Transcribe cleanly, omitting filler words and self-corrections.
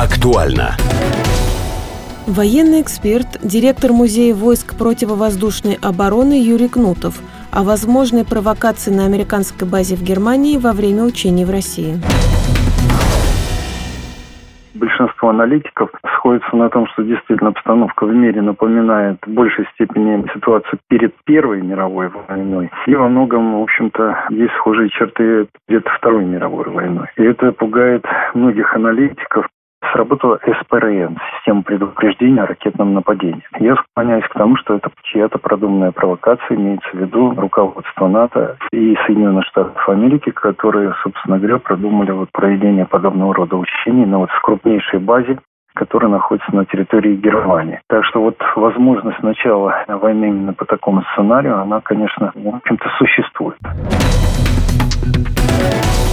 Актуально. Военный эксперт, директор Музея войск противовоздушной обороны Юрий Кнутов о возможной провокации на американской базе в Германии во время учений в России. Большинство аналитиков сходятся на том, что действительно обстановка в мире напоминает в большей степени ситуацию перед Первой мировой войной. И во многом, в общем-то, есть схожие черты перед Второй мировой войной. И это пугает многих аналитиков. Сработала СПРН, система предупреждения о ракетном нападении. Я склоняюсь к тому, что это чья-то продуманная провокация, имеется в виду руководство НАТО и Соединенных Штатов Америки, которые, собственно говоря, продумали проведение подобного рода учений на крупнейшей базе, которая находится на территории Германии. Так что возможность начала войны именно по такому сценарию, она, конечно, в общем-то, существует.